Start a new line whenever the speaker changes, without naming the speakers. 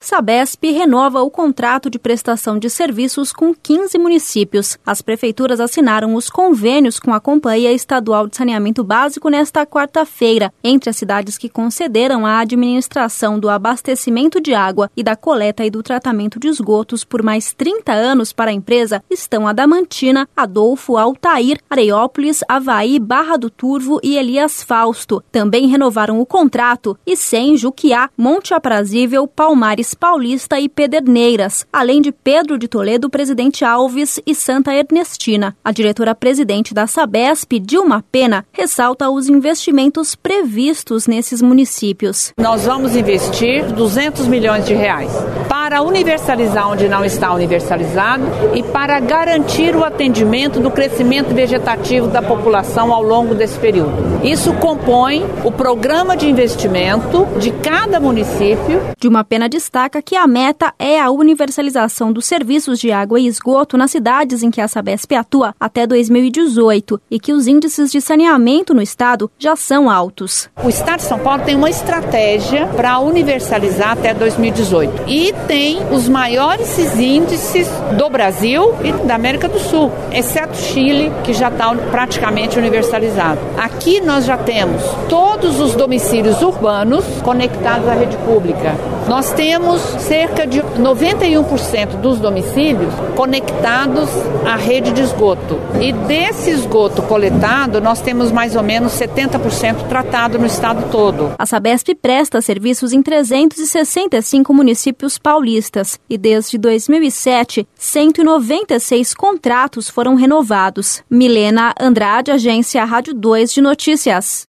Sabesp renova o contrato de prestação de serviços com 15 municípios. As prefeituras assinaram os convênios com a Companhia Estadual de Saneamento Básico nesta quarta-feira. Entre as cidades que concederam a administração do abastecimento de água e da coleta e do tratamento de esgotos por mais 30 anos para a empresa estão Adamantina, Adolfo, Altair, Areiópolis, Avaí, Barra do Turvo e Elias Fausto. Também renovaram o contrato Icém, Juquiá, Monte Aprazível, Palmares Paulista e Pederneiras, além de Pedro de Toledo, Presidente Alves e Santa Ernestina. A diretora-presidente da Sabesp, Dilma Pena, ressalta os investimentos previstos nesses municípios.
Nós vamos investir 200 milhões de reais para universalizar onde não está universalizado e para garantir o atendimento do crescimento vegetativo da população ao longo desse período. Isso compõe o programa de investimento de cada município.
Dilma Pena destaca que a meta é a universalização dos serviços de água e esgoto nas cidades em que a Sabesp atua até 2018 e que os índices de saneamento no estado já são altos.
O estado de São Paulo tem uma estratégia para universalizar até 2018 e tem os maiores índices do Brasil e da América do Sul, exceto Chile, que já está praticamente universalizado. Aqui nós já temos todos os domicílios urbanos conectados à rede pública. Nós temos cerca de 91% dos domicílios conectados à rede de esgoto. E desse esgoto coletado, nós temos mais ou menos 70% tratado no estado todo.
A Sabesp presta serviços em 365 municípios paulistas e desde 2007, 196 contratos foram renovados. Milena Andrade, Agência Rádio 2 de Notícias.